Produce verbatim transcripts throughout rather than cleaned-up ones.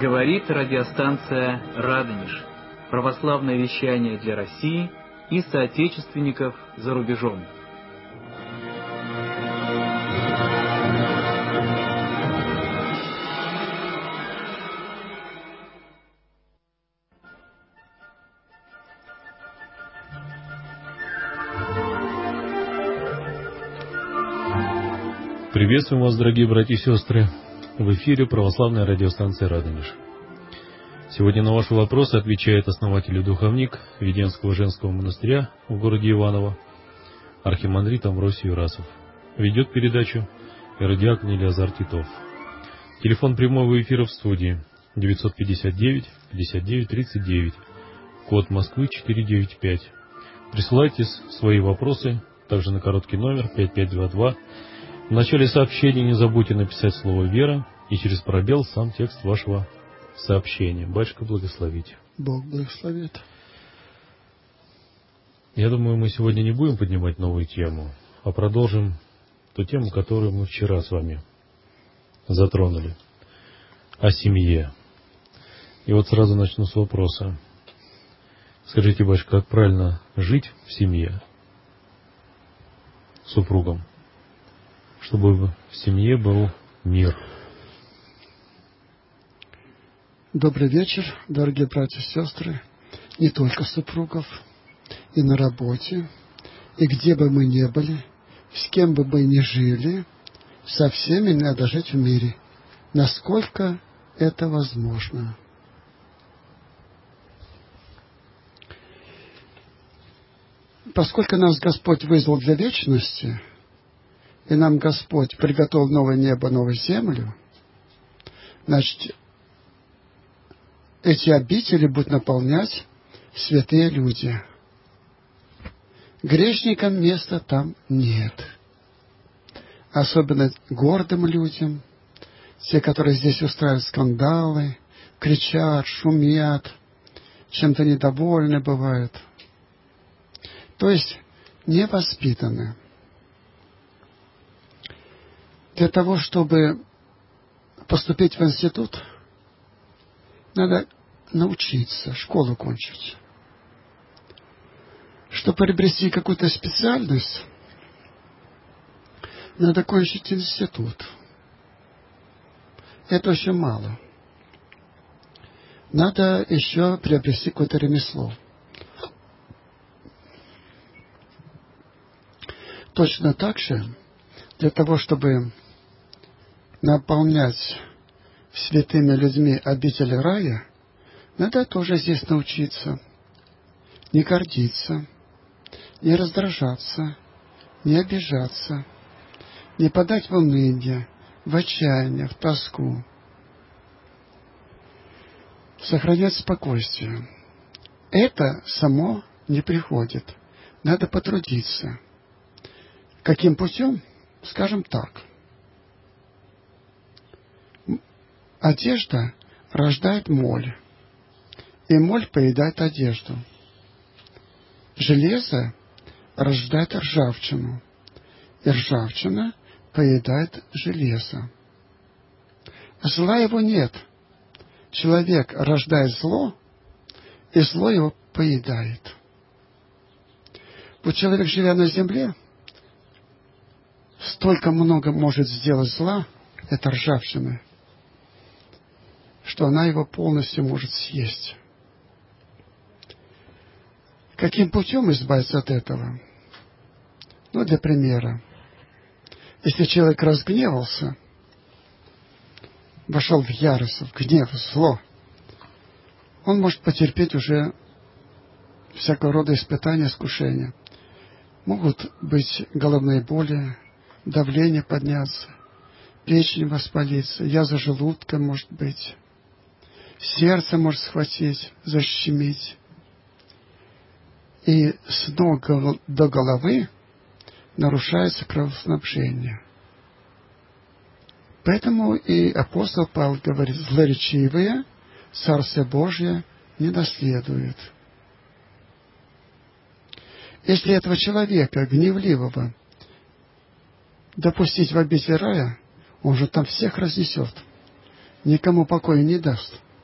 Говорит радиостанция «Радонеж». Православное вещание для России и соотечественников за рубежом. Приветствуем вас, дорогие братья и сестры! В эфире православная радиостанция «Радонеж». Сегодня на ваши вопросы отвечает основатель и духовник Веденского женского монастыря в городе Иваново, архимандрит Амвросий Юрасов. Ведет передачу иродиакон Елеазар Титов. Телефон прямого эфира в студии девятьсот пятьдесят девять пятьдесят девять тридцать девять, код Москвы четыреста девяносто пять. Присылайте свои вопросы также на короткий номер пять пять два два. В начале сообщения не забудьте написать слово «Вера» и через пробел сам текст вашего сообщения. Батюшка, благословите. Бог благословит. Я думаю, мы сегодня не будем поднимать новую тему, а продолжим ту тему, которую мы вчера с вами затронули, о семье. И вот сразу начну с вопроса. Скажите, батюшка, как правильно жить в семье с супругом, чтобы в семье был мир? Добрый вечер, дорогие братья и сестры, не только супругов, и на работе, и где бы мы ни были, с кем бы мы ни жили, со всеми надо жить в мире, насколько это возможно. Поскольку нас Господь вызвал для вечности, и нам Господь приготовил новое небо, новую землю, значит, эти обители будут наполнять святые люди. Грешникам места там нет. Особенно гордым людям, те, которые здесь устраивают скандалы, кричат, шумят, чем-то недовольны бывают. То есть невоспитаны. Для того, чтобы поступить в институт, надо научиться, школу кончить. Чтобы приобрести какую-то специальность, надо кончить институт. Это очень мало. Надо еще приобрести какое-то ремесло. Точно так же, для того, чтобы наполнять святыми людьми обители рая, надо тоже здесь научиться не гордиться, не раздражаться, не обижаться, не подать в уныние, в отчаяние, в тоску. Сохранять спокойствие. Это само не приходит. Надо потрудиться. Каким путем? Скажем так. Одежда рождает моль, и моль поедает одежду. Железо рождает ржавчину, и ржавчина поедает железо. Зла его нет. Человек рождает зло, и зло его поедает. Вот человек, живя на земле, столько много может сделать зла, это ржавчина, что она его полностью может съесть. Каким путем избавиться от этого? Ну, для примера. Если человек разгневался, вошел в ярость, в гнев, в зло, он может потерпеть уже всякого рода испытания, искушения. Могут быть головные боли, давление подняться, печень воспалиться, язва желудка может быть, сердце может схватить, защемить. И с ног до головы нарушается кровоснабжение. Поэтому и апостол Павел говорит, злоречивые Царствие Божие не наследуют. Если этого человека, гневливого, допустить в обитель рая, он же там всех разнесет, никому покоя не даст.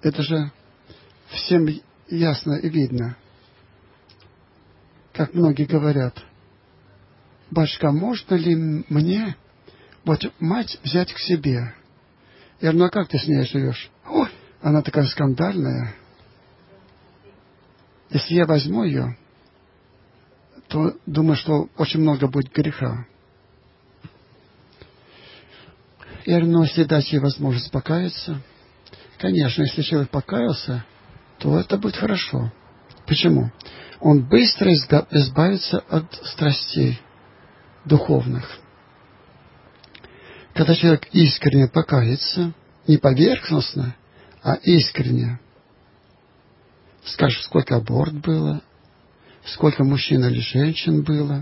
Это же всем ясно и видно. Как многие говорят: батюшка, можно ли мне вот мать взять к себе? Я говорю, ну а как ты с ней живешь? Ой, она такая скандальная. Если я возьму ее, то думаю, что очень много будет греха. Я говорю, ну если дать ей возможность покаяться, конечно, если человек покаялся, то это будет хорошо. Почему? Он быстро избавится от страстей духовных. Когда человек искренне покается, не поверхностно, а искренне, скажет, сколько аборт было, сколько мужчин или женщин было,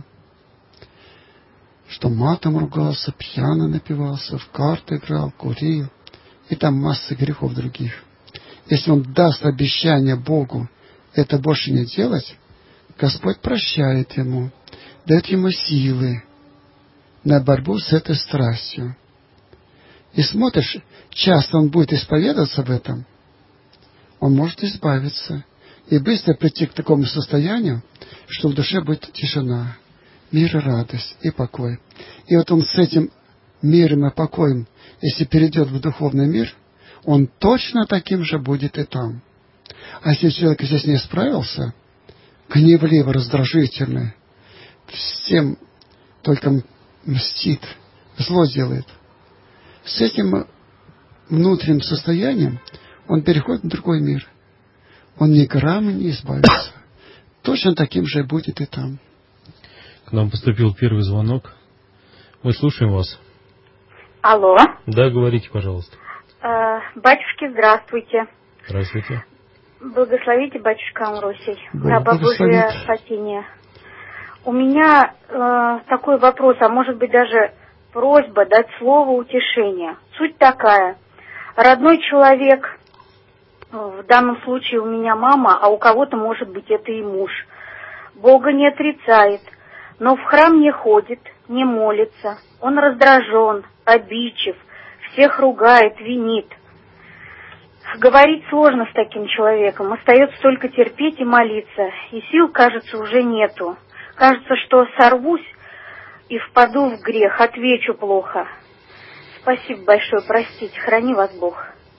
что матом ругался, пьяно напивался, в карты играл, курил, и там масса грехов других. Если он даст обещание Богу это больше не делать, Господь прощает ему, дает ему силы на борьбу с этой страстью. И смотришь, часто он будет исповедоваться в этом, он может избавиться и быстро прийти к такому состоянию, что в душе будет тишина, мир и радость, и покой. И вот он с этим миром и покоем, если перейдет в духовный мир, он точно таким же будет и там. А если человек здесь не справился, гневливый, раздражительный, всем только мстит, зло делает, с этим внутренним состоянием он переходит в другой мир. Он ни грамма не избавится. Точно таким же будет и там. К нам поступил первый звонок. Мы слушаем вас. Алло. Да, говорите, пожалуйста. Э, батюшки, здравствуйте. Здравствуйте. Благословите, батюшка Амвросий. Бог Раба Божия спасения. У меня э, такой вопрос, а может быть даже просьба дать слово утешения. Суть такая. Родной человек, в данном случае у меня мама, а у кого-то, может быть, это и муж, Бога не отрицает, но в храм не ходит, не молится. Он раздражен, обидчив, всех ругает, винит. Говорить сложно с таким человеком, остается только терпеть и молиться, и сил, кажется, уже нету. Кажется, что сорвусь и впаду в грех, отвечу плохо. Спасибо большое, простите, храни вас Бог.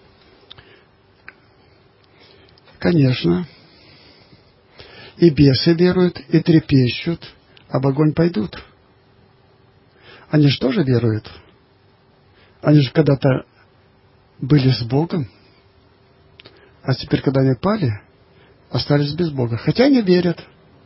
Конечно. И бесы веруют, и трепещут, а в огонь пойдут. Они же тоже веруют. Они же когда-то были с Богом, а теперь, когда они пали, остались без Бога. Хотя они верят.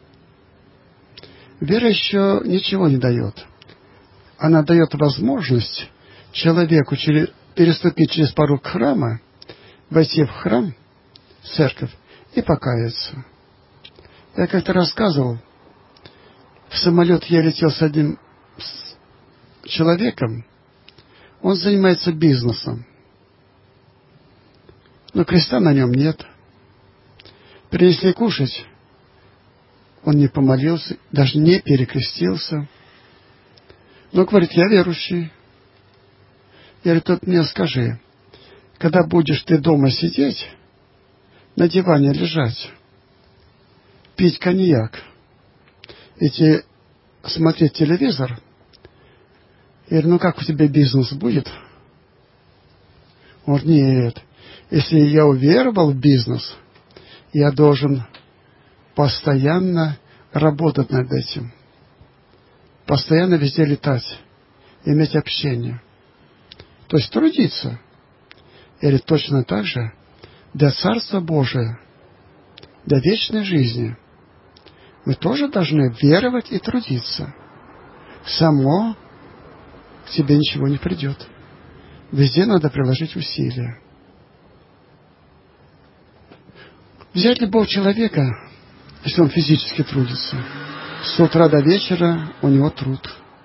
Вера еще ничего не дает. Она дает возможность человеку переступить через порог храма, войти в храм, в церковь, и покаяться. Я как-то рассказывал, в самолет я летел с одним человеком, он занимается бизнесом, но креста на нем нет. Принесли кушать, он не помолился, даже не перекрестился. Но говорит, я верующий. Я говорю, тут мне скажи, когда будешь ты дома сидеть, на диване лежать, пить коньяк, и смотреть телевизор, я говорю, ну как у тебя бизнес будет? Он говорит, нет, если я уверовал в бизнес, я должен постоянно работать над этим, постоянно везде летать, иметь общение. То есть трудиться. Или точно так же для Царства Божия, для вечной жизни мы тоже должны веровать и трудиться. Само к тебе ничего не придет. Везде надо приложить усилия. Взять любого человека, если он физически трудится, с утра до вечера у него труд.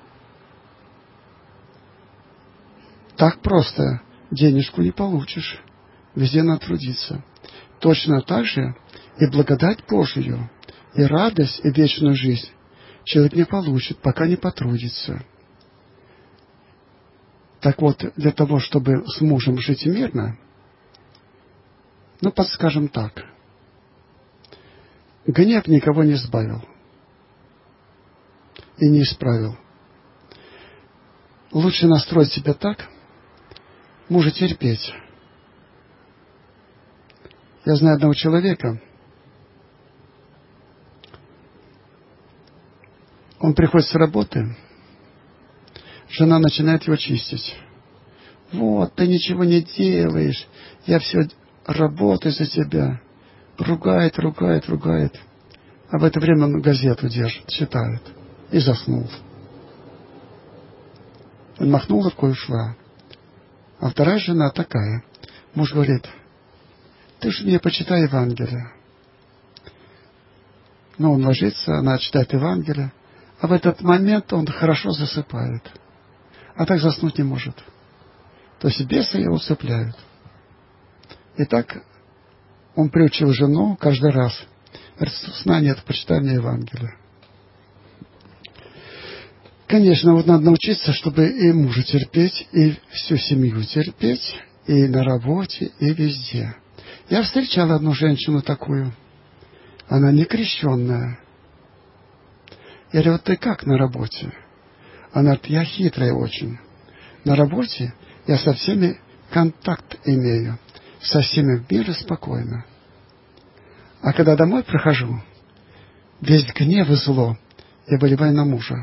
Так просто денежку не получишь. Везде надо трудиться. Точно так же и благодать Божию, и радость, и вечную жизнь человек не получит, пока не потрудится. Так вот, для того, чтобы с мужем жить мирно, Ну, подскажем так. Гнев никого не избавил и не исправил. Лучше настроить себя так, может терпеть. Я знаю одного человека, он приходит с работы, жена начинает его чистить. Вот, ты ничего не делаешь, я все работаю за тебя. Ругает, ругает, ругает. А в это время он газету держит, читает. И заснул. Он махнул рукой и ушла. А вторая жена такая. Муж говорит: ты же мне почитай Евангелие. Но он ложится, она читает Евангелие. А в этот момент он хорошо засыпает. А так заснуть не может. То есть бесы его усыпляют. И так он приучил жену каждый раз. Говорит: сна нет, почитай мне Евангелие. Конечно, вот надо научиться, чтобы и мужа терпеть, и всю семью терпеть, и на работе, и везде. Я встречал одну женщину такую. Она не крещенная. Я говорю: вот ты как на работе? Она говорит: я хитрая очень. На работе я со всеми контакт имею. Со всеми в мире спокойно. А когда домой прихожу, весь гнев и зло я выливаю на мужа.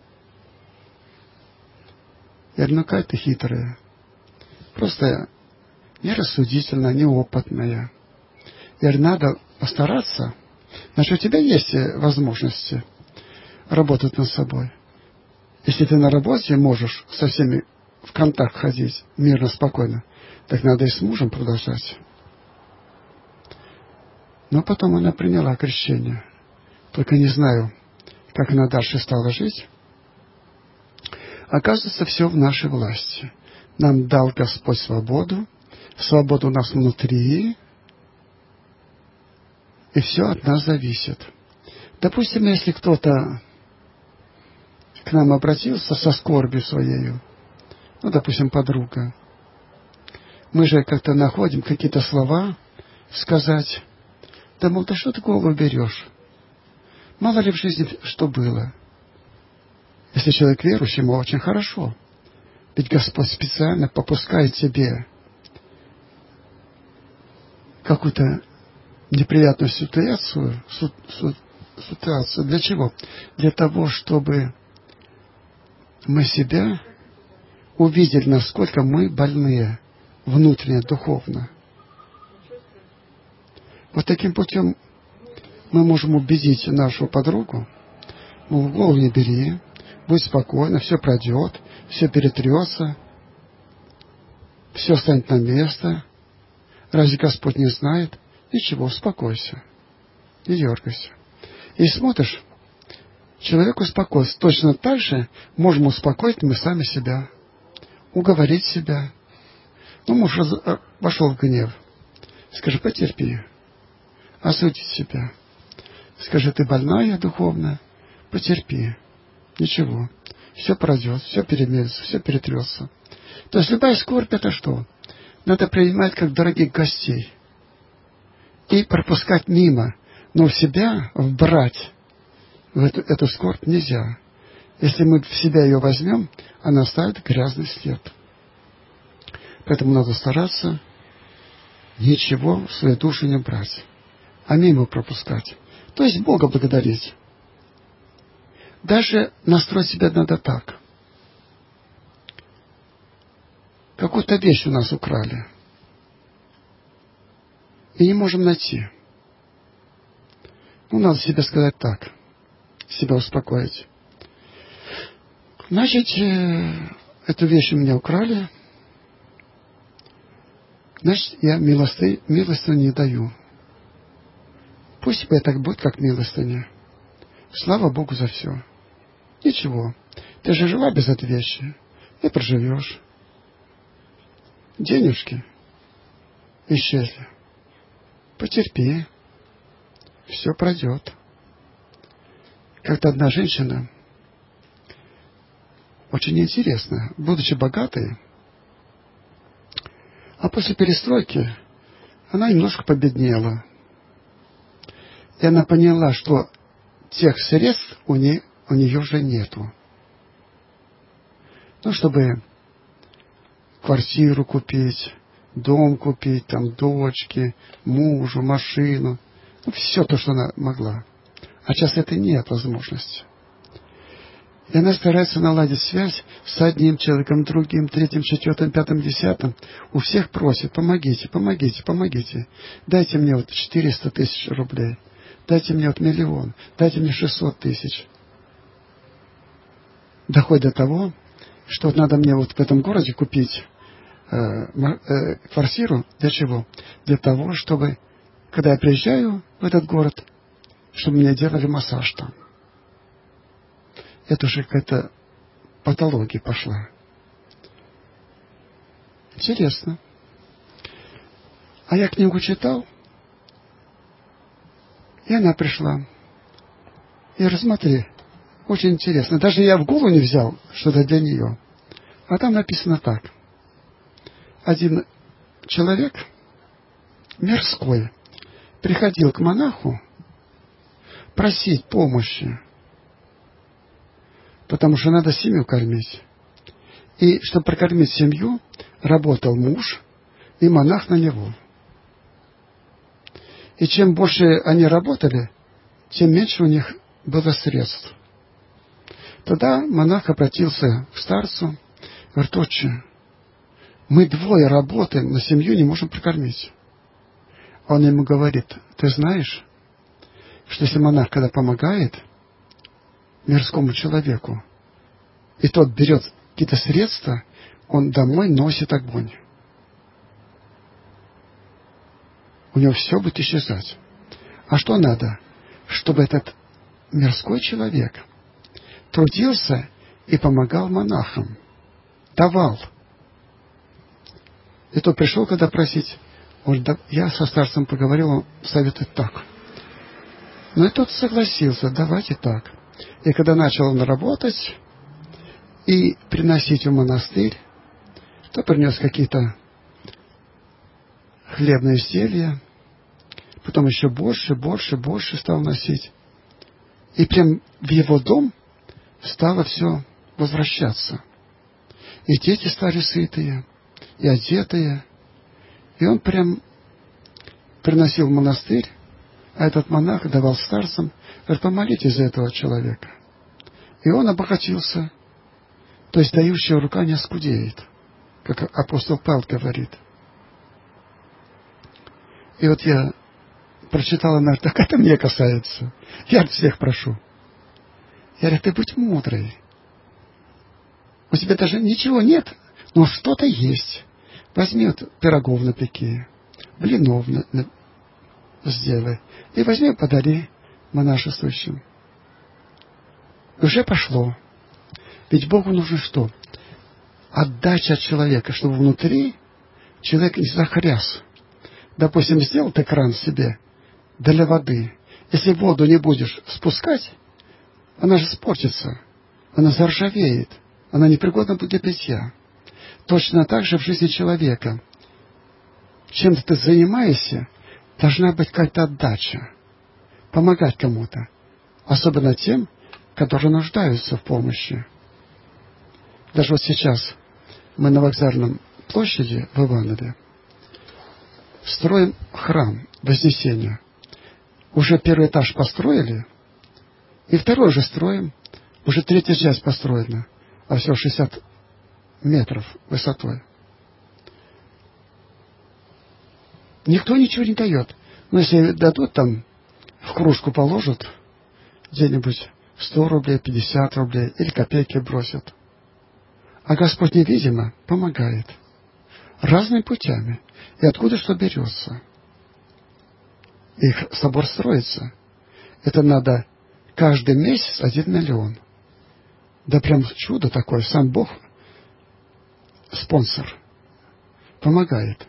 Я говорю: ну какая ты хитрая. Просто нерассудительная, неопытная. Я говорю: надо постараться. Значит, у тебя есть возможности работать над собой. Если ты на работе можешь со всеми в контакт ходить мирно, спокойно, так надо и с мужем продолжать. Но потом она приняла крещение. Только не знаю, как она дальше стала жить. Оказывается, все в нашей власти. Нам дал Господь свободу. Свобода у нас внутри. И все от нас зависит. Допустим, если кто-то к нам обратился со скорбью своей, ну, допустим, подруга, мы же как-то находим какие-то слова сказать. Да, мол, да что ты голову берешь? Мало ли в жизни что было. Если человек верующий, ему очень хорошо. Ведь Господь специально попускает тебе какую-то неприятную ситуацию, ситуацию. Для чего? Для того, чтобы мы себя увидели, насколько мы больные внутренне, духовно. Вот таким путем мы можем убедить нашу подругу, мол, голову не бери, будь спокойна, все пройдет, все перетрется, все станет на место. Разве Господь не знает? Ничего, успокойся, не дергайся. И смотришь, человек успокоится. Точно так же можем успокоить мы сами себя, уговорить себя. Ну, муж вошел в гнев. Скажи: потерпи, осудить себя. Скажи: ты больная духовно, потерпи. Ничего, все пройдет, все перемелется, все перетрется. То есть любая скорбь — это что? Надо принимать как дорогих гостей и пропускать мимо. Но в себя вбрать в эту, эту скорбь нельзя. Если мы в себя ее возьмем, она оставит грязный след. Поэтому надо стараться ничего в свою душу не брать, а мимо пропускать. То есть Бога благодарить. Даже настроить себя надо так. Какую-то вещь у нас украли. И не можем найти. Ну, надо себе сказать так. Себя успокоить. Значит, эту вещь у меня украли. Значит, я милости, милостыню не даю. Пусть себе так будет, как милостыня. Слава Богу за все. Ничего. Ты же жила без этой вещи. И проживешь. Денежки исчезли. Потерпи. Все пройдет. Как-то одна женщина, очень интересно, будучи богатой, а после перестройки она немножко победнела. И она поняла, что тех средств у, не, у нее уже нету. Ну, чтобы квартиру купить, дом купить, там, дочке, мужу, машину. Ну, все то, что она могла. А сейчас это нет возможности. И она старается наладить связь с одним человеком, другим, третьим, четвертым, пятым, десятым. У всех просит: помогите, помогите, помогите. Дайте мне вот четыреста тысяч рублей. Дайте мне вот миллион. Дайте мне шестьсот тысяч. Доходит до того, что вот надо мне вот в этом городе купить э, э, квартиру. Для чего? Для того, чтобы, когда я приезжаю в этот город, чтобы мне делали массаж там. Это уже какая-то патология пошла. Интересно. А я книгу читал, и она пришла. И рассмотри, очень интересно. Даже я в голову не взял, что это для нее. А там написано так. Один человек, мирской, приходил к монаху просить помощи, потому что надо семью кормить. И чтобы прокормить семью, работал муж и монах на него. И чем больше они работали, тем меньше у них было средств. Тогда монах обратился к старцу, говорит: отче, мы двое работаем, но семью не можем прокормить. Он ему говорит: ты знаешь, что если монах, когда помогает мирскому человеку, и тот берет какие-то средства, он домой носит огонь. У него все будет исчезать. А что надо? Чтобы этот мирской человек трудился и помогал монахам. Давал. И тот пришел, когда просить. Он говорит: да, я со старцем поговорил, он советует так. Ну и тот согласился: давайте так. И когда начал он работать и приносить в монастырь, то принес какие-то хлебные изделия, потом еще больше, больше, больше стал носить. И прям в его дом стало все возвращаться. И дети стали сытые, и одетые. И он прям приносил в монастырь, а этот монах давал старцам, говорит: помолитесь за этого человека. И он обогатился. То есть дающая рука не оскудеет, как апостол Павел говорит. И вот я прочитал, она говорит: так это мне касается. Я всех прошу. Я говорю: ты будь мудрый. У тебя даже ничего нет, но что-то есть. Возьми вот пирогов напеки, блинов на, на, сделай. И возьми, подари монашествующим. И уже пошло. Ведь Богу нужно что? Отдача от человека, чтобы внутри человек не захряс. Допустим, сделал ты кран себе для воды. Если воду не будешь спускать, она же испортится. Она заржавеет. Она непригодна будет для питья. Точно так же в жизни человека. Чем-то ты занимаешься, должна быть какая-то отдача. Помогать кому-то. Особенно тем, которые нуждаются в помощи. Даже вот сейчас мы на Вокзальном площади в Иванове строим храм Вознесения. Уже первый этаж построили, и второй уже строим. Уже третья часть построена, а всего шестьдесят метров высотой. Никто ничего не дает. Но если дадут там, в кружку положат, где-нибудь сто рублей, пятьдесят рублей, или копейки бросят. А Господь невидимо помогает. Разными путями. И откуда что берется. Их собор строится. Это надо каждый месяц один миллион. Да прям чудо такое. Сам Бог, спонсор, помогает.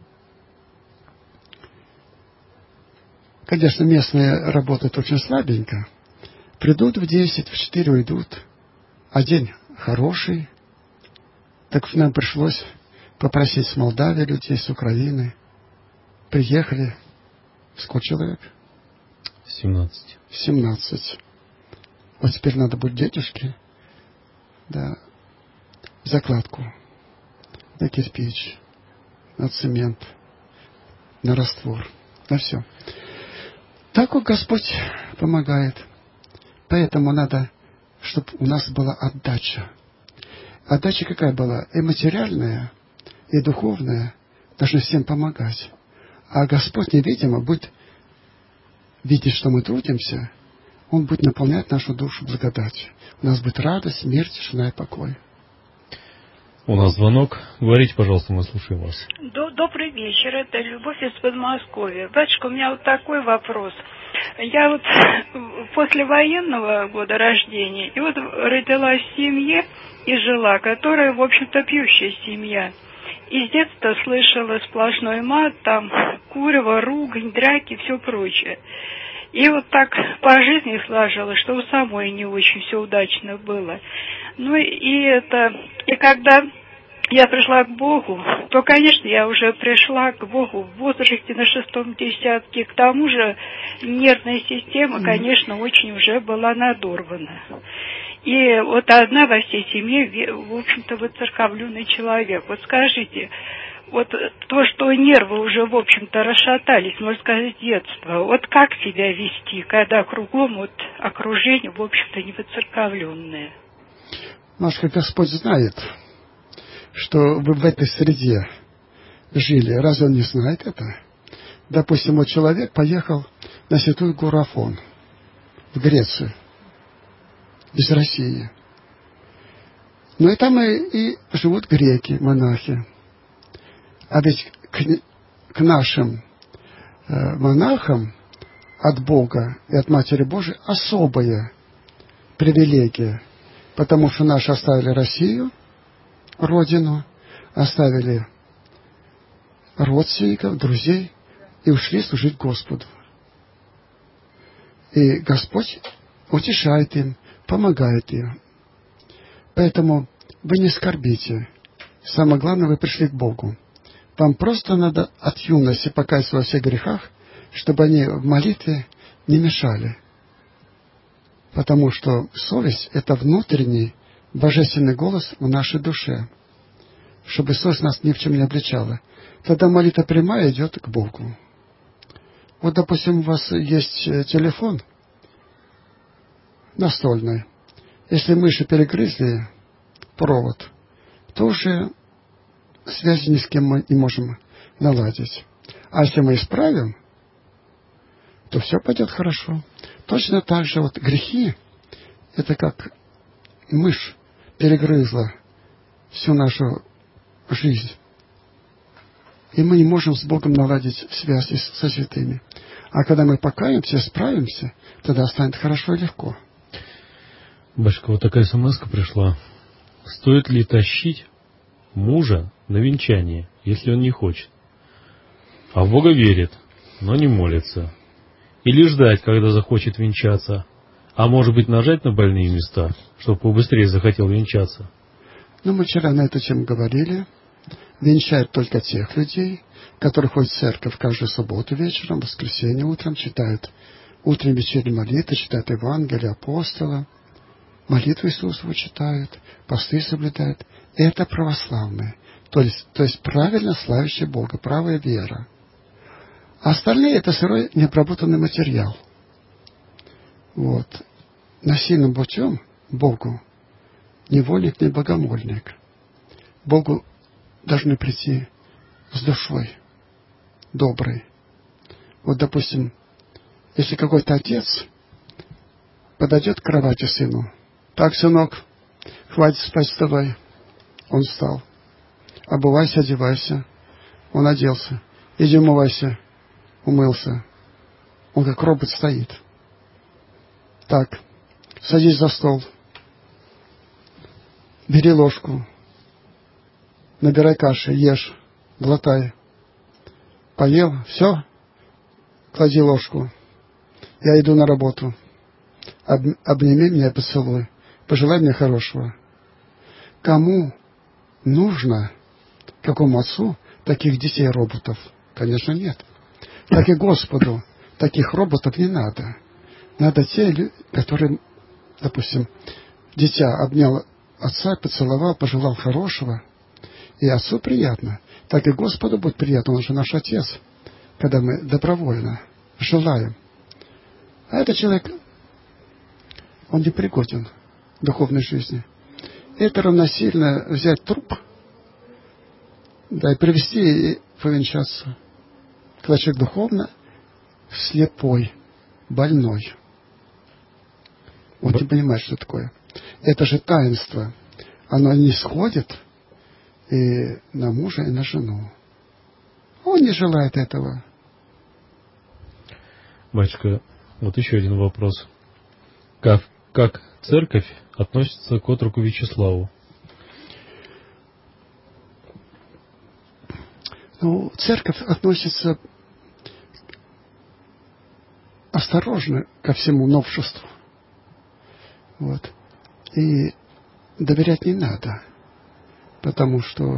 Конечно, местные работают очень слабенько. Придут в десять, в четыре уйдут. А день хороший. Так нам пришлось попросить с Молдавии людей, с Украины приехали. Сколько человек? семнадцать. семнадцать. Вот теперь надо будет детишки, да, закладку, на кирпич, на цемент, на раствор, на все. Так вот Господь помогает. Поэтому надо, чтобы у нас была отдача. Отдача какая была? И материальная, и духовная. Должны всем помогать. А Господь невидимо будет видеть, что мы трудимся. Он будет наполнять нашу душу благодатью. У нас будет радость, мир, тишина и покой. У нас звонок. Говорите, пожалуйста, мы слушаем вас. Добрый вечер, это Любовь из Подмосковья. Батюшка, у меня вот такой вопрос. Я вот после военного года рождения, и вот родилась в семье и жила, которая, в общем-то, пьющая семья. И с детства слышала сплошной мат, там, курево, ругань, драки, все прочее. И вот так по жизни сложилось, что у самой не очень все удачно было. Ну и это, и когда я пришла к Богу, то, конечно, я уже пришла к Богу в возрасте на шестом десятке. К тому же нервная система, конечно, очень уже была надорвана. И вот одна во всей семье, в общем-то, выцерковленный человек. Вот скажите, вот то, что нервы уже, в общем-то, расшатались, можно сказать, детства, вот как себя вести, когда кругом вот окружение, в общем-то, не выцерковленное? Машка, Господь знает, что вы в этой среде жили. Разве Он не знает это? Допустим, вот человек поехал на Святую гору Афон в Грецию из России. Ну и там и, и живут греки, монахи. А ведь к, к нашим э, монахам от Бога и от Матери Божией особая привилегия, потому что наши оставили Россию, родину, оставили родственников, друзей и ушли служить Господу. И Господь утешает им, помогает им. Поэтому вы не скорбите. Самое главное, вы пришли к Богу. Вам просто надо от юности покаяться во всех грехах, чтобы они в молитве не мешали. Потому что совесть — это внутренний божественный голос в нашей душе. Чтобы совесть нас ни в чем не обличала. Тогда молитва прямая идет к Богу. Вот, допустим, у вас есть телефон настольный. Если мыши перегрызли провод, то уже связи ни с кем мы не можем наладить. А если мы исправим, то все пойдет хорошо. Точно так же вот грехи, это как мышь перегрызла всю нашу жизнь. И мы не можем с Богом наладить связь со святыми. А когда мы покаемся, справимся, тогда станет хорошо и легко. Башка, вот такая смс-ка пришла. Стоит ли тащить мужа на венчание, если он не хочет? А в Бога верит, но не молится. Или ждать, когда захочет венчаться? А может быть, нажать на больные места, чтобы побыстрее захотел венчаться? Ну, мы вчера на эту тему говорили. Венчают только тех людей, которые ходят в церковь каждую субботу вечером, в воскресенье утром, читают утренние вечерние молитвы, читают Евангелие апостола, молитву Иисусову читают, посты соблюдают. Это православные, то есть, то есть правильно славящие Бога, правая вера. А остальные — это сырой необработанный материал. Вот. Насильным путем Богу невольник, не богомольник. Богу должны прийти с душой доброй. Вот, допустим, если какой-то отец подойдет к кровати сыну: «Так, сынок, хватит спать, вставай». Он встал. «Обувайся, одевайся». Он оделся. «Иди умывайся». Умылся. Он как робот стоит. «Так, садись за стол. Бери ложку. Набирай каши, ешь, глотай. Поел, все, клади ложку. Я иду на работу. Об, обними меня, поцелуй. Пожелай мне хорошего». Кому нужно, какому отцу, таких детей-роботов? Конечно, нет. Так и Господу таких роботов не надо. Надо те, которые, допустим, дитя обнял отца, поцеловал, пожелал хорошего, и отцу приятно. Так и Господу будет приятно, он же наш Отец, когда мы добровольно желаем. А этот человек, он не пригоден к духовной жизни. Это равносильно взять труп, да, и привести и повенчаться. Когда человек духовно слепой, больной. Вот не понимаешь, что такое. Это же таинство. Оно не сходит и на мужа, и на жену. Он не желает этого. Батюшка, вот еще один вопрос. Как, как церковь относится к отроку Вячеславу? Ну, церковь относится осторожно ко всему новшеству. Вот. И доверять не надо, потому что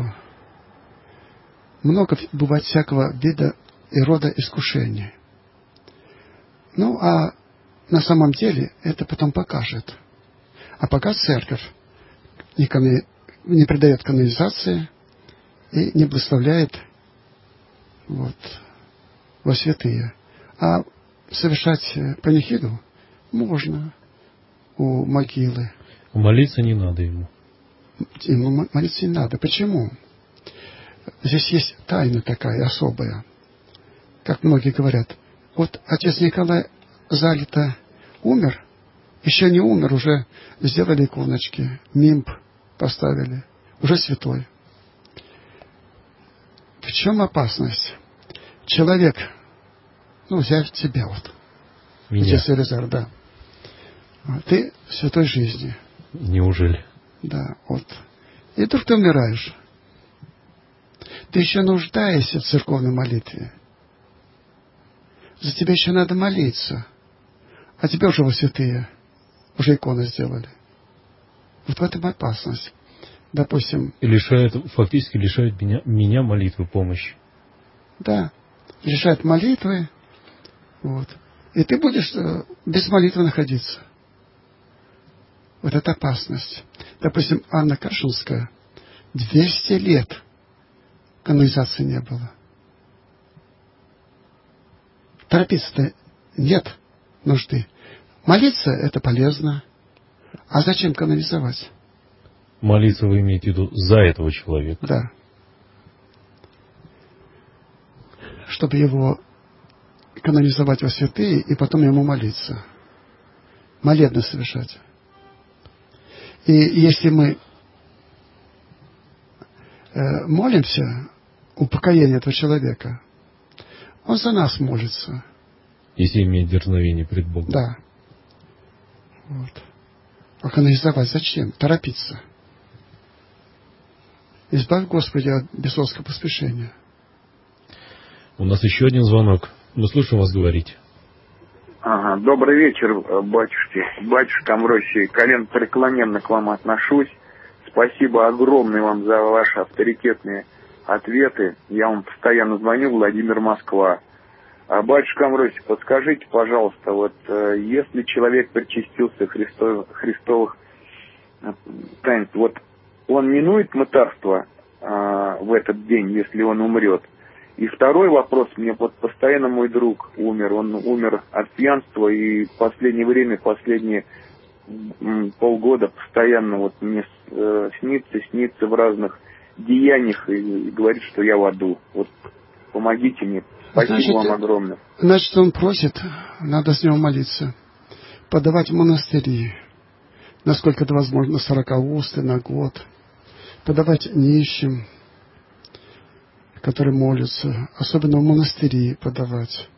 много бывает всякого вида и рода искушений. Ну, а на самом деле это потом покажет. А пока церковь не, кани... не придает канонизации и не благословляет вот, во святые. А совершать панихиду можно у могилы. Молиться не надо ему. Ему молиться не надо. Почему? Здесь есть тайна такая особая. Как многие говорят, вот отец Николай залито умер, еще не умер, уже сделали иконочки, нимб поставили, уже святой. В чем опасность? Человек, ну, взять тебя вот. Меня. Отец Елизар, да. Ты в святой жизни. Неужели? Да, вот. И вдруг ты умираешь. Ты еще нуждаешься в церковной молитве. За тебя еще надо молиться. А тебя уже во святые. Уже иконы сделали. Вот в этом опасность. Допустим... И лишает, фактически лишает меня, меня молитвы, помощи. Да. Лишает молитвы. Вот. И ты будешь без молитвы находиться. Вот это опасность. Допустим, Анна Каршинская. двести лет канонизации не было. Торопиться-то нет нужды. Молиться — это полезно. А зачем канонизовать? Молиться вы имеете в виду за этого человека? Да. Чтобы его канонизовать во святые и потом ему молиться. Молебны совершать. И если мы э, молимся упокоение этого человека, он за нас молится. Если имеет дерзновение пред Богом. Да. Вот. А канонизовать зачем? Торопиться. Избавь, Господи, от бесовского поспешения. У нас еще один звонок. Мы слушаем вас говорить. Ага. Добрый вечер, батюшки. Батюшка Амвросий, колен преклоненно к вам отношусь. Спасибо огромное вам за ваши авторитетные ответы. Я вам постоянно звоню, Владимир, Москва. А, батюшка Амвросий, подскажите, пожалуйста, вот э, если человек причастился Христов, Христовых э, таинств, вот он минует мытарство э, в этот день, если он умрет? И второй вопрос, мне вот постоянно мой друг умер, он умер от пьянства, и в последнее время, последние м, полгода постоянно вот мне э, снится, снится в разных деяниях и, и говорит, что я в аду. Вот помогите мне. Спасибо значит, вам огромное. Значит, он просит, надо с него молиться, подавать в монастыри, насколько это возможно, сорокаусты на год, подавать нищим, которые молятся, особенно в монастыри подавать.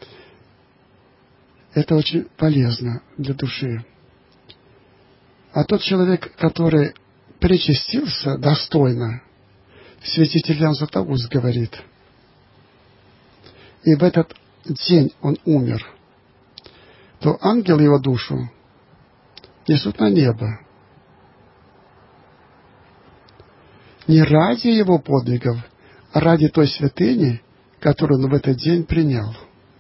Это очень полезно для души. А тот человек, который причастился достойно, святитель Иоанн Златоуст говорит, и в этот день он умер, то ангелы его душу несут на небо. Не ради его подвигов, а ради той святыни, которую он в этот день принял.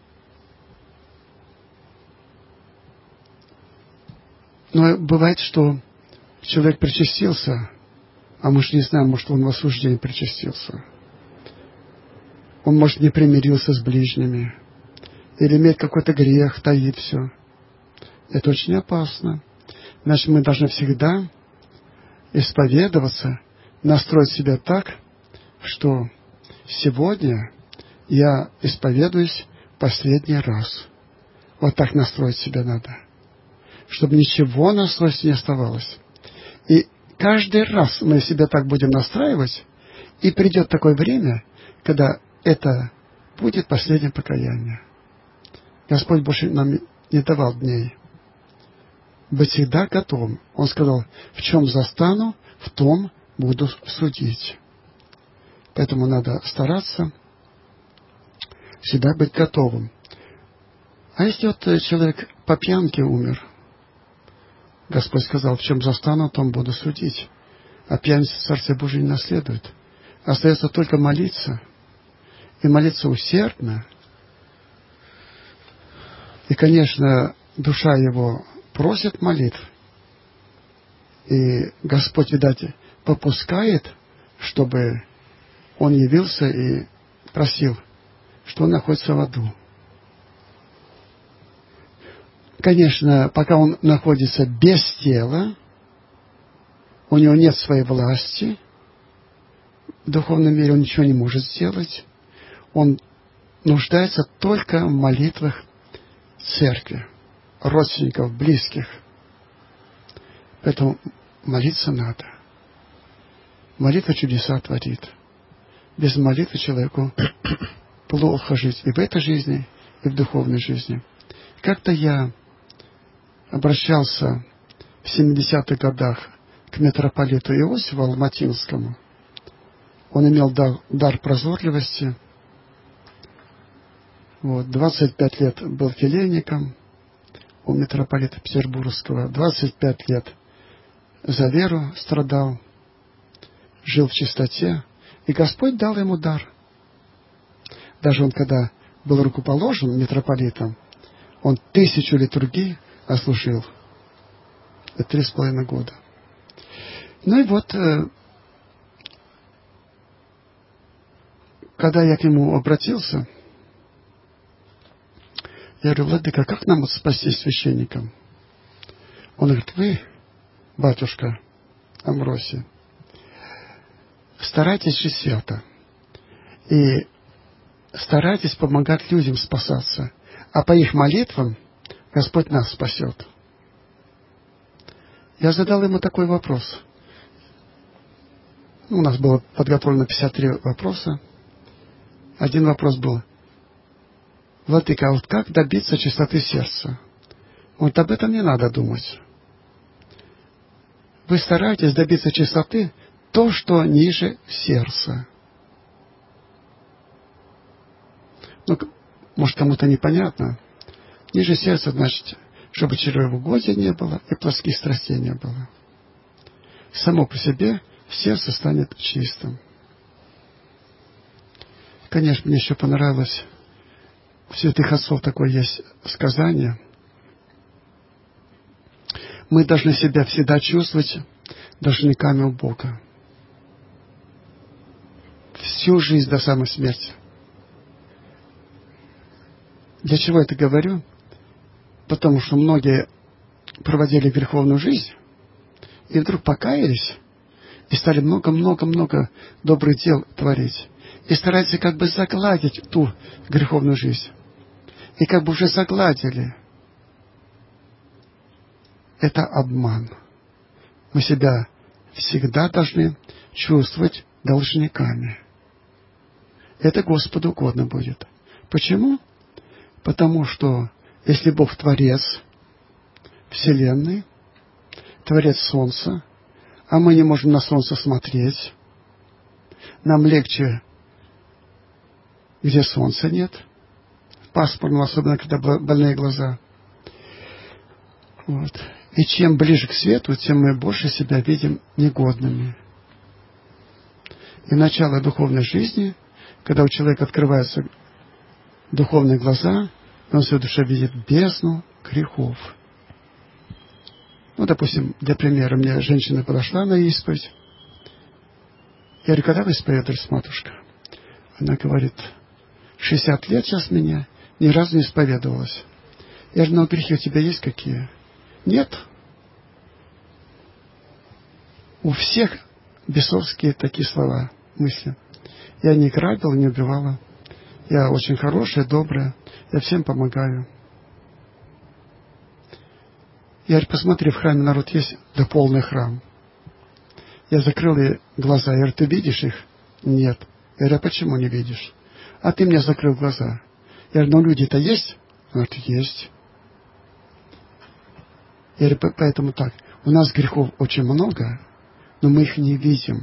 Но бывает, что человек причастился, а мы же не знаем, может, он в осуждении причастился. Он, может, не примирился с ближними, или имеет какой-то грех, таит все. Это очень опасно. Значит, мы должны всегда исповедоваться, настроить себя так, что сегодня я исповедуюсь последний раз. Вот так настроить себя надо. Чтобы ничего на совести не оставалось. И каждый раз мы себя так будем настраивать, и придет такое время, когда это будет последнее покаяние. Господь больше нам не давал дней. Быть всегда готовым. Он сказал, в чем застану, в том буду судить. Поэтому надо стараться всегда быть готовым. А если вот человек по пьянке умер, Господь сказал, в чем застану, в том буду судить. А пьяница Царствие Божие не наследует. Остается только молиться. И молиться усердно. И, конечно, душа его просит молитв. И Господь, видать, попускает, чтобы он явился и просил, что он находится в аду. Конечно, пока он находится без тела, у него нет своей власти, в духовном мире он ничего не может сделать, он нуждается только в молитвах церкви, родственников, близких. Поэтому молиться надо. Молитва чудеса творит. Без молитвы человеку плохо жить и в этой жизни, и в духовной жизни. Как-то я обращался в семидесятых годах к митрополиту Иосифу Алматинскому. Он имел дар, дар прозорливости. Вот, двадцать пять лет был келейником у митрополита Петербургского. двадцать пять лет за веру страдал, жил в чистоте. И Господь дал ему дар. Даже он, когда был рукоположен митрополитом, он тысячу литургий ослужил. Это три с половиной года. Ну и вот, когда я к нему обратился, я говорю, владыка, как нам вот спастись священникам? Он говорит, вы, батюшка Амвросий, старайтесь жить свято. И старайтесь помогать людям спасаться. А по их молитвам Господь нас спасет. Я задал ему такой вопрос. У нас было подготовлено пятьдесят три вопроса. Один вопрос был. Владыка, а вот как добиться чистоты сердца? Вот об этом не надо думать. Вы стараетесь добиться чистоты, то, что ниже сердца. Ну, может, кому-то непонятно. Ниже сердца, значит, чтобы чревоугодия не было и плотских страстей не было. Само по себе сердце станет чистым. Конечно, мне еще понравилось, у святых отцов такое есть сказание. Мы должны себя всегда чувствовать должниками у Бога. Всю жизнь до самой смерти. Для чего я это говорю? Потому что многие проводили греховную жизнь и вдруг покаялись и стали много-много-много добрых дел творить. И стараются как бы загладить ту греховную жизнь. И как бы уже загладили. Это обман. Мы себя всегда должны чувствовать должниками. Это Господу угодно будет. Почему? Потому что если Бог Творец Вселенной, Творец Солнца, а мы не можем на Солнце смотреть, нам легче, где Солнца нет, пасмурно, особенно когда больные глаза. Вот. И чем ближе к свету, тем мы больше себя видим негодными. И начало духовной жизни когда у человека открываются духовные глаза, он в своей душе видит бездну грехов. Ну, допустим, для примера, мне женщина подошла на исповедь. Я говорю, когда вы исповедовались, матушка? Она говорит, шестьдесят лет сейчас меня, ни разу не исповедовалась. Я говорю, ну, грехи у тебя есть какие? Нет. У всех бесовские такие слова, мысли. Я не грабила, не убивала. Я очень хорошая, добрая. Я всем помогаю. Я говорю, посмотри, в храме народ есть, да полный храм. Я закрыл ей глаза. Я говорю, ты видишь их? Нет. Я говорю, а почему не видишь? А ты мне закрыл глаза. Я говорю, ну люди-то есть? Она говорит, есть. Я говорю, поэтому так. У нас грехов очень много, но мы их не видим.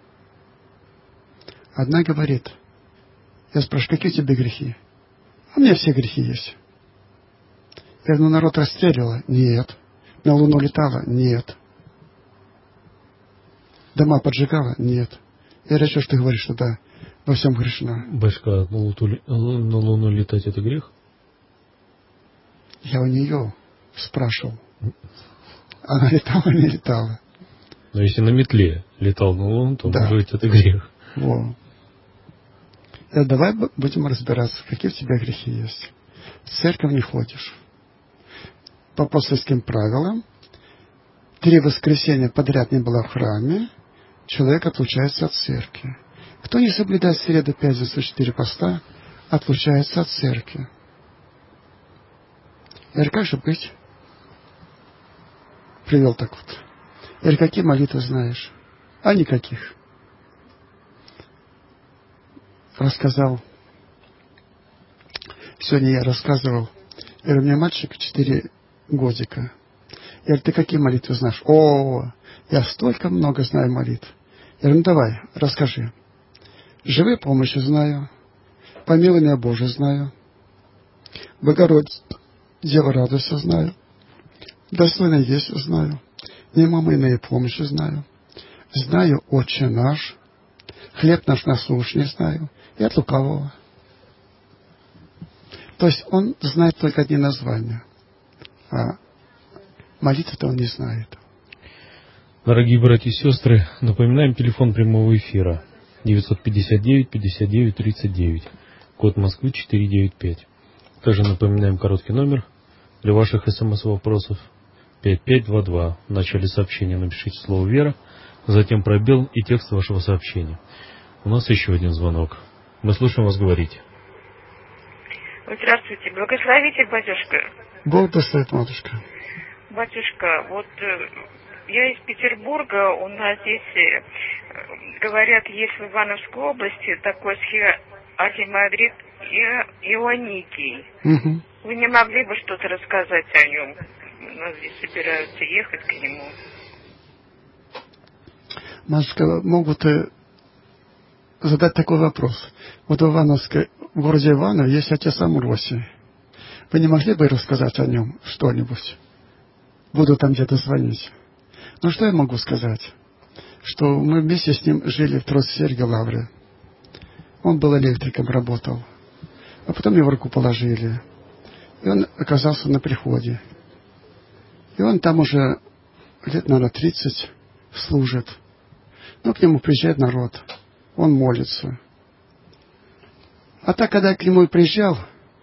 Одна говорит, я спрашиваю, какие у тебя грехи? А у меня все грехи есть. Я говорю, ну народ расстреливала? Нет. На Луну летала? Нет. Дома поджигала? Нет. Я говорю, что ж ты говоришь, что да, во всем грешна. Башка, на Луну, на Луну летать это грех? Я у нее спрашивал. Она летала, не летала. Но если на метле летал на Луну, то, да. может быть, это грех. Во. Я, давай будем разбираться, какие у тебя грехи есть. В церковь не ходишь. По апостольским правилам, три воскресенья подряд не было в храме, человек отлучается от церкви. Кто не соблюдает среду, пятницу, четыре поста, отлучается от церкви. Я говорю, как же быть? Привел так вот. Я говорю, какие молитвы знаешь? А никаких. Рассказал. Сегодня я рассказывал. Я говорю, у меня мальчик четыре годика. Я говорю, ты какие молитвы знаешь? О, я столько много знаю молитв. Я говорю, ну давай, расскажи. Живые помощи знаю. Помилуй меня, Боже, знаю. Богородица, Дева радуйся, знаю. Достойно есть, знаю. Немомыйные помощи знаю. Знаю Отче наш. Хлеб наш насущный знаю. И от лукавого. То есть он знает только одни названия. А молитвы-то он не знает. Дорогие братья и сестры, напоминаем телефон прямого эфира девятьсот пятьдесят девять пятьдесят девять тридцать девять, код Москвы четыреста девяносто пять. Также напоминаем короткий номер для ваших смс-вопросов пять пять два два. В начале сообщения напишите слово «Вера», затем пробел и текст вашего сообщения. У нас еще один звонок. Мы слушаем вас говорить. Здравствуйте, благословите, батюшка. Бог благословит, матушка. Батюшка, вот я из Петербурга, у нас здесь, говорят, есть в Ивановской области такой архимандрит Ионикий. Угу. Вы не могли бы что-то рассказать о нем? У нас здесь собираются ехать к нему. Матушка, могут задать такой вопрос. Вот в Ивановской, в городе Иваново есть отец Амвросий. Вы не могли бы рассказать о нем что-нибудь? Буду там где-то звонить. Ну, что я могу сказать? Что мы вместе с ним жили в Троице-Сергиевой лавре. Он был электриком, работал. А потом его руку положили. И он оказался на приходе. И он там уже лет, наверное, тридцать служит. Ну, к нему приезжает народ. Он молится. А так, когда я к нему приезжал,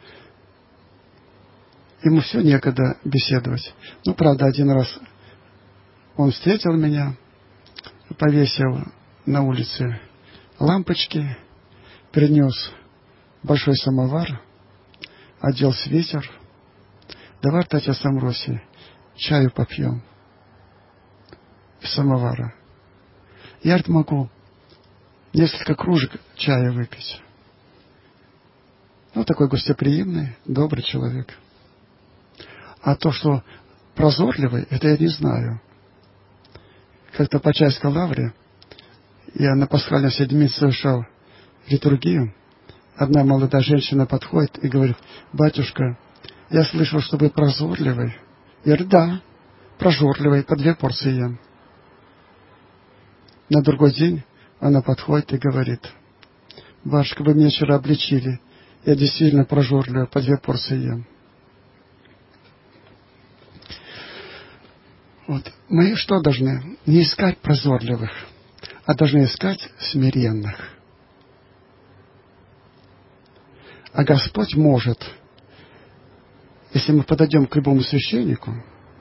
ему все некогда беседовать. Ну, правда, один раз он встретил меня, повесил на улице лампочки, принес большой самовар, одел свитер. Давай, отец Амвросий, чаю попьем из самовара. Я, говорит, могу несколько кружек чая выпить. Ну, такой гостеприимный, добрый человек. А то, что прозорливый, это я не знаю. Как-то по Чайской лавре я на пасхальной седмице совершал литургию. Одна молодая женщина подходит и говорит: батюшка, я слышал, что вы прозорливый. Я говорю: да, прожорливый, по две порции ем. На другой день она подходит и говорит: Батюшка, вы меня вчера обличили. Я действительно прожорливый, по две порции ем. Вот. Мы что должны? Не искать прозорливых, а должны искать смиренных. А Господь может, если мы подойдем к любому священнику,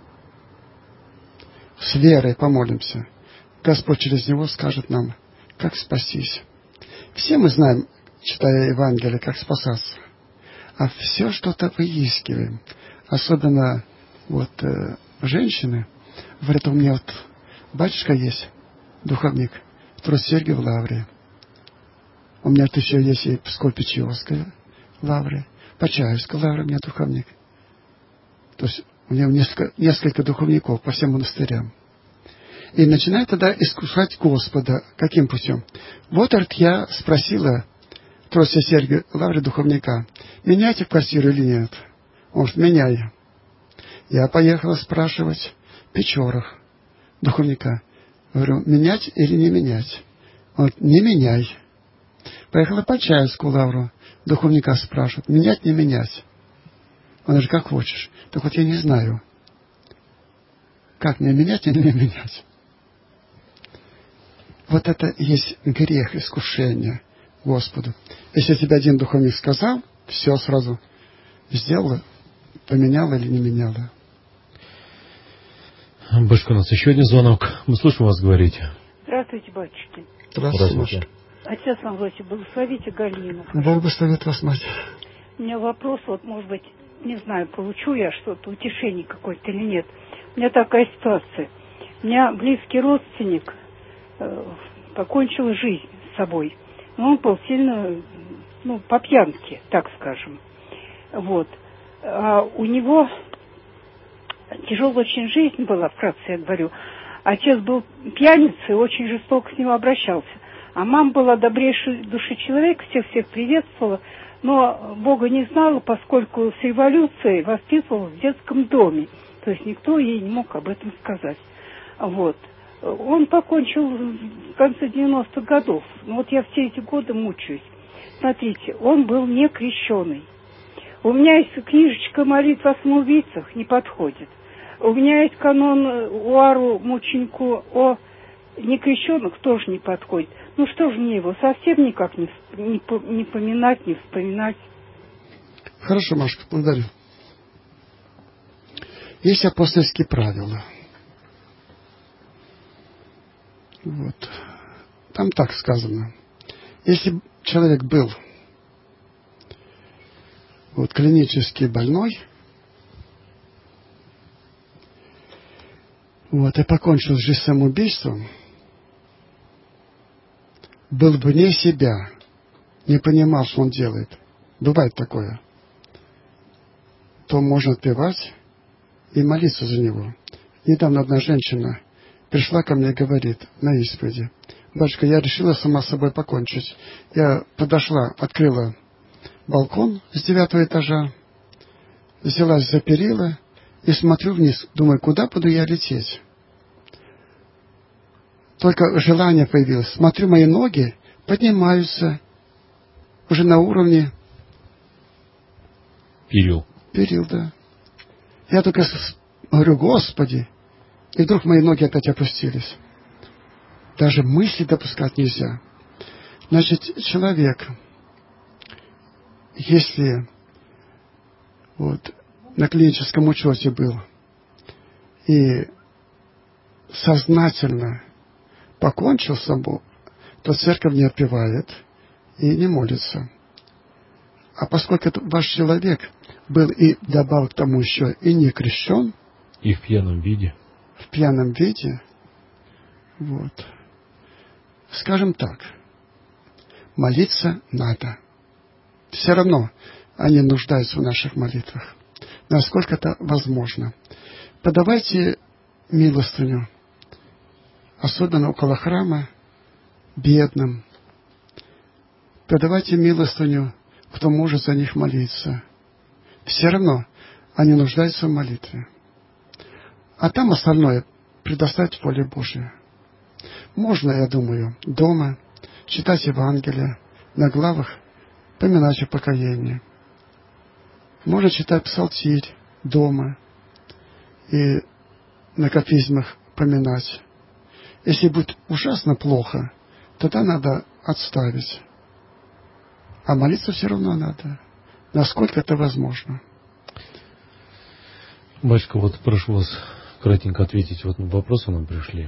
с верой помолимся, Господь через него скажет нам, как спастись. Все мы знаем, читая Евангелие, как спасаться. А все что-то выискиваем. Особенно вот э, женщины говорят, у меня вот батюшка есть, духовник, в Троице-Сергиевой лавре. У меня вот еще есть и Псково-Печерская лавре, Почаевская лавра, у меня духовник. То есть у него несколько, несколько духовников по всем монастырям. И начинает тогда искушать Господа. Каким путем? Вот, говорит, я спросила Троице-Сергиевой лавре духовника, меняйте квартиру или нет? Он говорит, меняй. Я поехала спрашивать в Печорах духовника. Говорю, менять или не менять? Он говорит, не меняй. Поехала в Почаевскую лавру, духовника спрашивают, менять, не менять? Он говорит, как хочешь. Так вот я не знаю, как мне менять или не менять. Вот это есть грех, искушение Господу. Если тебе один духовник сказал, все сразу сделала, поменяла или не меняла. Батюшка, у нас еще один звонок. Мы слушаем вас говорить. Здравствуйте, батюшки. Здравствуйте, Машка. Отец Амвросий, благословите Галину. Бог благословит вас, мать. У меня вопрос, вот, может быть, не знаю, получу я что-то, утешение какое-то или нет. У меня такая ситуация. У меня близкий родственник э, покончил жизнь с собой. Но он был сильно, ну, по пьянке, так скажем. Вот. А у него тяжелая очень жизнь была, вкратце я говорю. Отец был пьяницей, очень жестоко с ним обращался. А мама была добрейшей души человек, всех-всех приветствовала, но Бога не знала, поскольку с революцией воспитывалась в детском доме. То есть никто ей не мог об этом сказать. Вот. Он покончил в конце девяностых годов. Но вот я все эти годы мучаюсь. Смотрите, он был не крещеный. У меня есть книжечка молитв о самоубийцах, не подходит. У меня есть канон Уару мученику о некрещенных, тоже не подходит. Ну что же мне его совсем никак не, не, не поминать, не вспоминать? Хорошо, Машка, благодарю. Есть апостольские правила. Вот. Там так сказано. Если человек был вот клинически больной, вот, и покончил жизнь самоубийством, был вне себя, не понимал, что он делает, бывает такое, то можно отпевать и молиться за него. Недавно одна женщина пришла ко мне и говорит на исповеди: батюшка, я решила сама с собой покончить. Я подошла, открыла балкон с девятого этажа, взялась за перила и смотрю вниз, думаю, куда буду я лететь? Только желание появилось. Смотрю, мои ноги поднимаются уже на уровне перил. Перил, да. Я только говорю, Господи, и вдруг мои ноги опять опустились. Даже мысли допускать нельзя. Значит, человек, если вот на клиническом учете был и сознательно покончил с собой, то церковь не отпевает и не молится. А поскольку это ваш человек был и добавил к тому еще и не крещен, и в пьяном виде, в пьяном виде, вот, скажем так, молиться надо. Все равно они нуждаются в наших молитвах, насколько это возможно. Подавайте милостыню, особенно около храма, бедным. Подавайте милостыню, кто может за них молиться. Все равно они нуждаются в молитве. А там остальное предоставить воле Божьей. Можно, я думаю, дома читать Евангелие, на главах поминать упокоение. Можно читать псалтирь дома и на кафизмах поминать. Если будет ужасно плохо, тогда надо отставить. А молиться все равно надо, насколько это возможно. Батюшка, вот прошу вас кратенько ответить. Вот на вопросы нам пришли.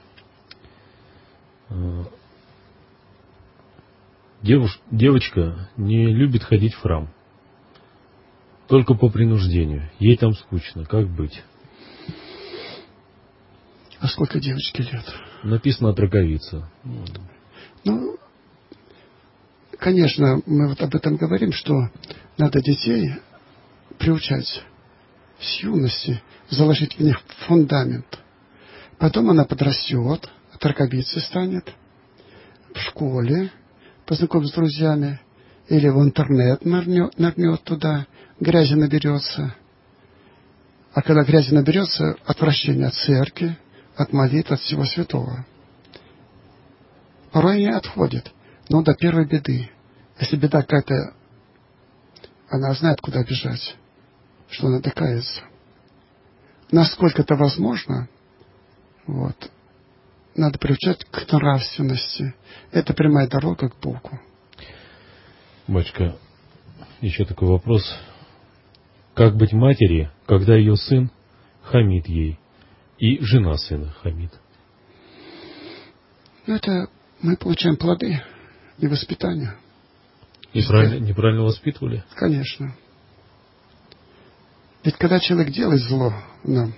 Девуш, девочка не любит ходить в храм. Только по принуждению. Ей там скучно. Как быть? А сколько девочке лет? Написано «отроковица». Ну, конечно, мы вот об этом говорим, что надо детей приучать с юности, заложить в них фундамент. Потом она подрастет, отроковицей станет, в школе познакомится с друзьями, или в интернет нырнет, нырнет туда, грязи наберется. А когда грязи наберется, отвращение от церкви, от молитв, от всего святого. Порой не отходит, но до первой беды. Если беда какая-то, она знает, куда бежать, что она докается. Насколько это возможно, вот, надо приучать к нравственности. Это прямая дорога к Богу. Батюшка, еще такой вопрос. Как быть матери, когда ее сын хамит ей, и жена сына хамит? Ну, это мы получаем плоды и воспитание. Неправильно, неправильно воспитывали? Конечно. Ведь когда человек делает зло нам,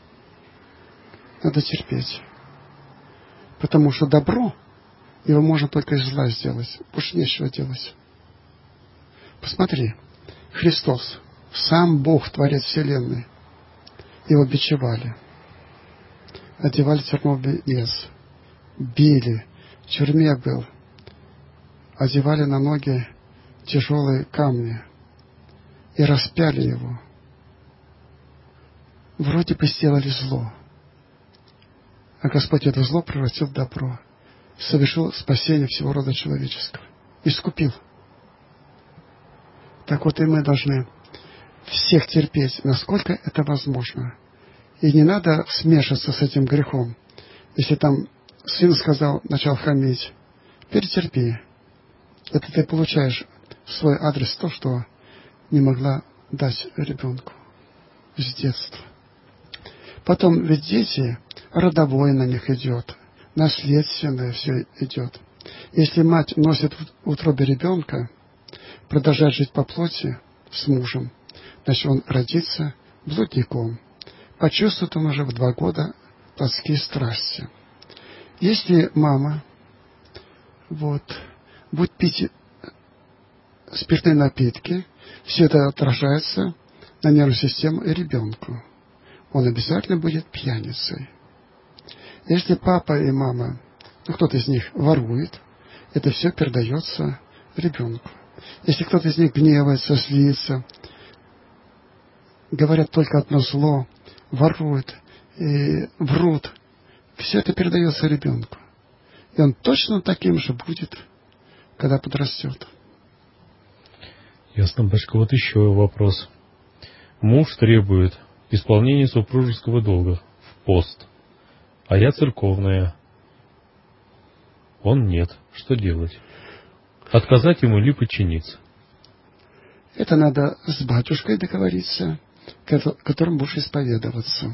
надо терпеть. Потому что добро, его можно только из зла сделать. Больше нечего делать. Посмотри, Христос, сам Бог, Творец Вселенной, его бичевали, одевали терновый венец, били, в тюрьме был, одевали на ноги тяжелые камни и распяли его. Вроде бы сделали зло, а Господь это зло превратил в добро, совершил спасение всего рода человеческого, искупил. Так вот и мы должны всех терпеть, насколько это возможно. И не надо смешаться с этим грехом. Если там сын сказал, начал хамить, перетерпи. Это ты получаешь в свой адрес то, что не могла дать ребенку с детства. Потом ведь дети, родовое на них идет, наследственное все идет. Если мать носит в утробе ребенка, продолжает жить по плоти с мужем, значит, он родится блудником. Почувствует он уже в два года плотские страсти. Если мама вот, будет пить спиртные напитки, все это отражается на нервную систему и ребенку. Он обязательно будет пьяницей. Если папа и мама, ну кто-то из них ворует, это все передается ребенку. Если кто-то из них гневается, злится, говорят только одно зло, воруют и врут, все это передается ребенку. И он точно таким же будет, когда подрастет. Ясно, батюшка. Вот еще вопрос. Муж требует исполнения супружеского долга в пост, а я церковная. Он нет. Что делать? Отказать ему или подчиниться? Это надо с батюшкой договориться, которым будешь исповедоваться.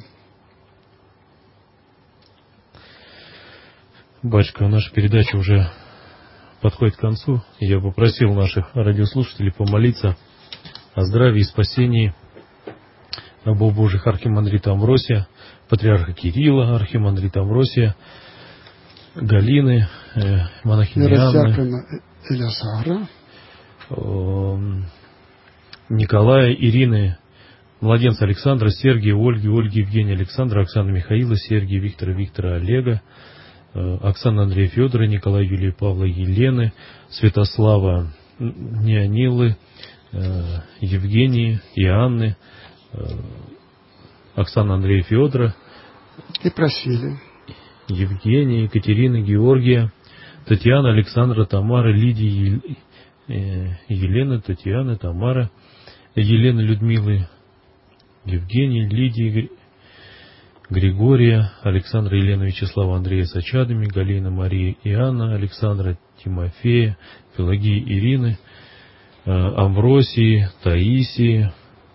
Батюшка, наша передача уже подходит к концу. Я попросил наших радиослушателей помолиться о здравии и спасении рабов Божьих архимандрита Амвросия, патриарха Кирилла, архимандрита Амвросия, Галины, э, монахини Анны, Элиазара, э, Николая, Ирины, младенца Александра, Сергия, Ольги, Ольги, Евгения, Александра, Оксаны, Михаила, Сергия, Виктора, Виктора, Олега, э, Оксана, Андрея, Федора, Николая, Юлии, Павла, Елены, Святослава, Неонилы, э, Евгении, Иоанны, э, Оксана, Андрея, Федора и просили Евгения, Екатерины, Георгия, Татьяна, Александра, Тамара, Лидия, Елена, Татьяна, Тамара, Елена, Людмилы, Евгения, Лидия, Григория, Александра, Елена, Вячеслава, Андрея с очадами, Галина, Мария и Анна, Александра, Тимофея, Пелагии, Ирины, Амвросии, Таисии,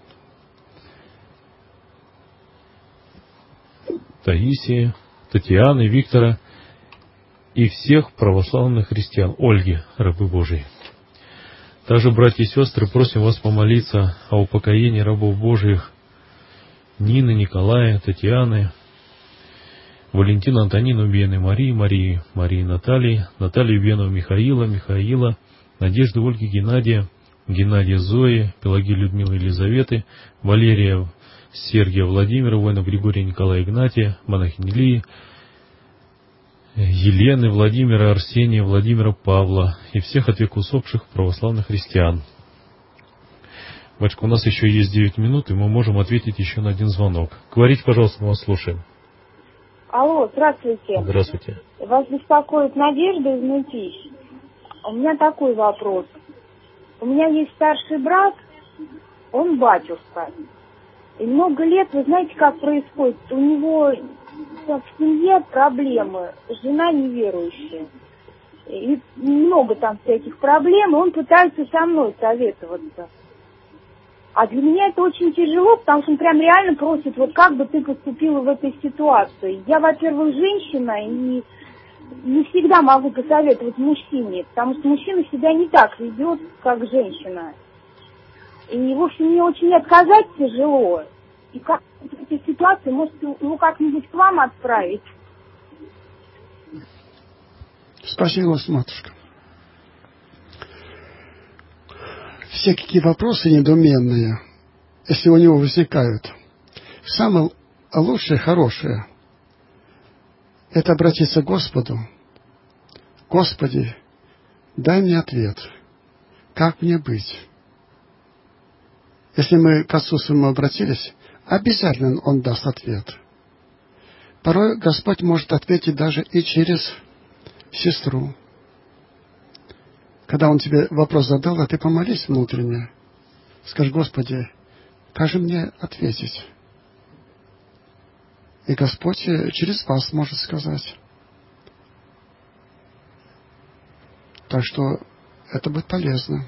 Таисии, Татьяны, Виктора и всех православных христиан, Ольги, рабы Божьи. Также, братья и сестры, просим вас помолиться о упокоении рабов Божьих Нины, Николая, Татьяны, Валентина, Антонины, убиенной Марии, Марии, Марии Натальи, Натальи, убиенного Михаила, Михаила, Надежды, Ольги, Геннадия, Геннадия, Зои, Пелагии, Людмилы, Елизаветы, Валерия, Сергия, Владимира, воина Григория, Николая, Игнатия, монахини Лии, Елены, Владимира, Арсения, Владимира, Павла и всех от века усопших православных христиан. Батюшка, у нас еще есть девять минут, и мы можем ответить еще на один звонок. Говорите, пожалуйста, мы вас слушаем. Алло, здравствуйте. Здравствуйте. Вас беспокоит Надежда из Мытищ. У меня такой вопрос. У меня есть старший брат, он батюшка. И много лет, вы знаете, как происходит? У него в семье проблемы, жена неверующая. И много там всяких проблем, и он пытается со мной советоваться. А для меня это очень тяжело, потому что он прям реально просит, вот как бы ты поступила в этой ситуации. Я, во-первых, женщина, и не всегда могу посоветовать мужчине, потому что мужчина себя не так ведет, как женщина. И, в общем, мне очень отказать тяжело. И как в этой ситуации, может, его как-нибудь к вам отправить? Спасибо вас, матушка. Все какие вопросы недоуменные, если у него возникают, самое лучшее, хорошее, это обратиться к Господу. Господи, дай мне ответ. Как мне быть? Если мы к Отцу Своему обратились, обязательно Он даст ответ. Порой Господь может ответить даже и через сестру. Когда Он тебе вопрос задал, а ты помолись внутренне. Скажи: Господи, как же мне ответить? И Господь через вас может сказать. Так что это будет полезно.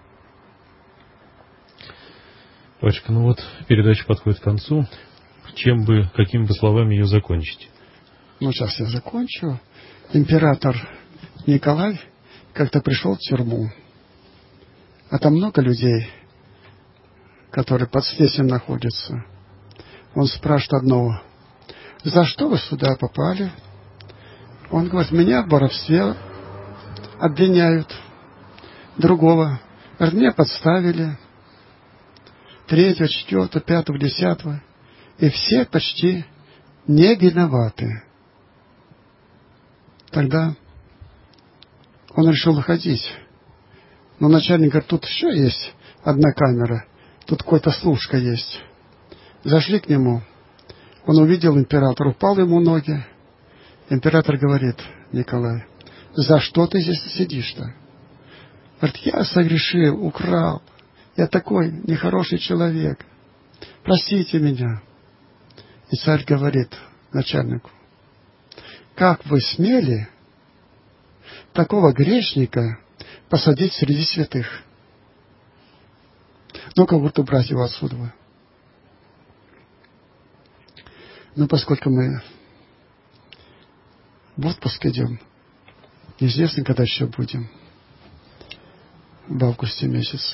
Батюшка, ну вот передача подходит к концу. Чем бы, какими бы словами ее закончить? Ну, сейчас я закончу. Император Николай как-то пришел в тюрьму. А там много людей, которые под следствием находятся. Он спрашивает одного: за что вы сюда попали? Он говорит: меня в воровстве обвиняют. Другого: говорит, меня подставили. Третьего, четвертого, пятого, десятого. И все почти не виноваты. Тогда он решил выходить. Но начальник говорит: тут еще есть одна камера, тут какая-то служка есть. Зашли к нему. Он увидел императора, упал ему в ноги. Император говорит: Николай, за что ты здесь сидишь-то? Говорит: я согрешил, украл. Я такой нехороший человек. Простите меня. И царь говорит начальнику: как вы смели такого грешника посадить среди святых? Ну-ка вот убрать его отсюда. Но поскольку мы в отпуск идем, неизвестно, когда еще будем, в августе месяце,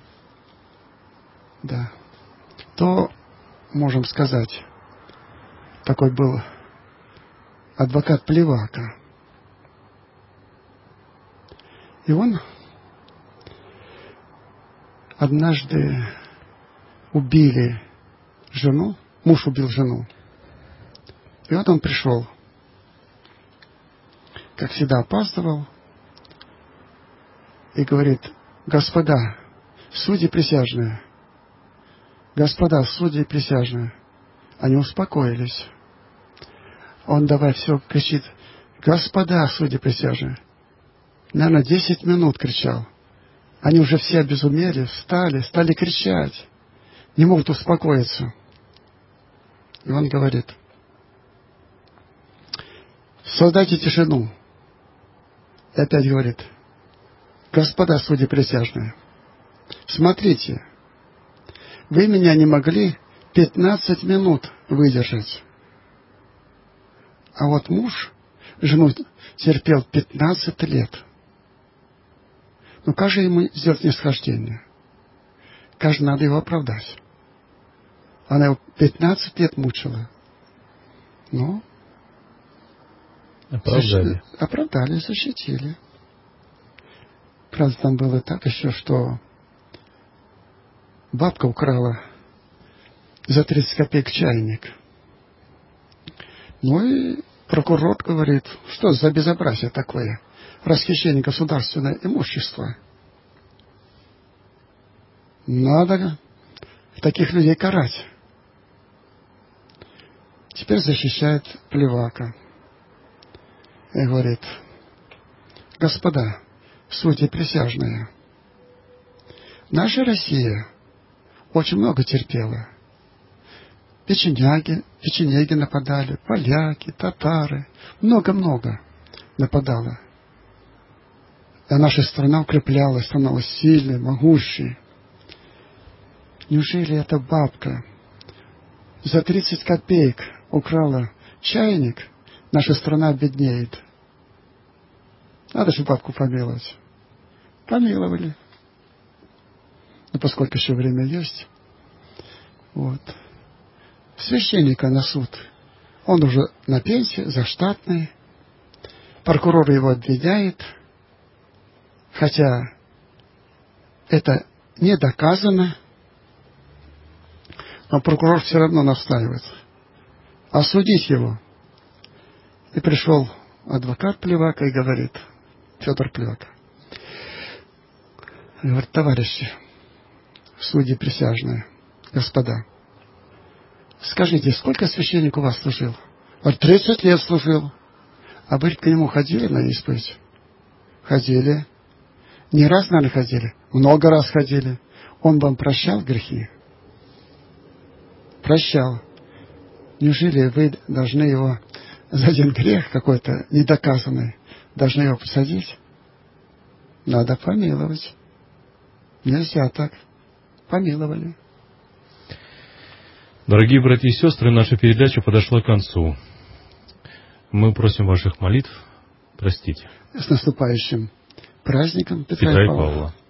да, то можем сказать, такой был адвокат Плевака. И он однажды убили жену, муж убил жену. И вот он пришел, как всегда опаздывал, и говорит: господа, судьи присяжные, господа, судьи присяжные. Они успокоились. Он давай все кричит: господа, судьи присяжные. наверное, десять минут кричал. Они уже все обезумели, встали, стали кричать. Не могут успокоиться. И он говорит: создайте тишину. И опять говорит: господа судьи присяжные, смотрите, вы меня не могли пятнадцать минут выдержать. А вот муж жену терпел пятнадцать лет. Ну как же ему сделать снисхождение? Как же надо его оправдать? Она его пятнадцать лет мучила. Ну, оправдали. Защ... Оправдали, защитили. Правда, там было так еще, что бабка украла за тридцать копеек чайник. Ну и прокурор говорит: что за безобразие такое? Расхищение государственного имущества. Надо таких людей карать. Теперь защищает Плевака. И говорит: господа судьи присяжные, наша Россия очень много терпела. Печеняги, печенеги нападали, поляки, татары, много-много нападало. А наша страна укреплялась, становилась сильной, могущей. Неужели эта бабка за тридцать копеек украла чайник, наша страна беднеет? Надо же бабку помиловать. Помиловали. Но поскольку еще время есть, вот. Священника на суд. Он уже на пенсии, заштатный. Прокурор его обвиняет. Хотя это не доказано. Но прокурор все равно настаивает осудить его. И пришел адвокат Плевака и говорит: Федор Плевака, говорит: товарищи, судьи присяжные, господа, скажите, сколько священник у вас служил? Говорит: тридцать лет служил. А вы к нему ходили на исповедь? Ходили. Не раз, наверное, ходили. Много раз ходили. Он вам прощал грехи? Прощал. Неужели вы должны его за один грех какой-то недоказанный, должны его посадить? Надо помиловать. Нельзя так. Помиловали. Дорогие братья и сестры, наша передача подошла к концу. Мы просим ваших молитв. Простите. С наступающим праздником Петра, Петра и и Павла. Павла.